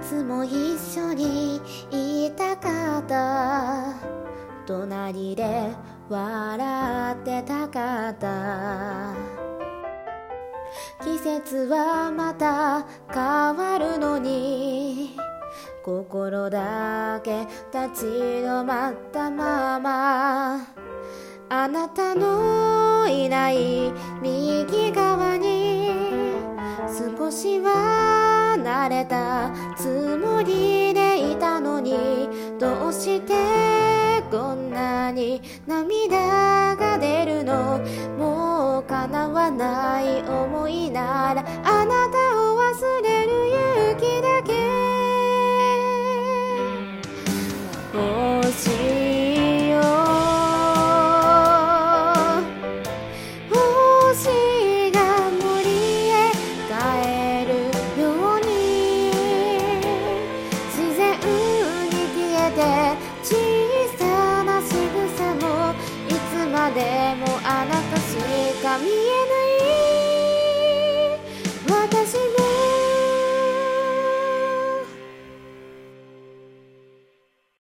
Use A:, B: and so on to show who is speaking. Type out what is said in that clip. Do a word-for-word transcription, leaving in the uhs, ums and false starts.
A: つも一緒にいたかった、隣で笑ってたかった。季節はまた変わるのに、心だけ立ち止まったまま、あなたのいない右側に少しは慣れたつもりでいたのに、どうしてこんなに涙が出るの。もう叶わない思いなら、あなたを忘れる勇気だけ欲しいよ。星が森へ帰るように、自然に消えて小さな仕草も、いつまでもあなたしか見え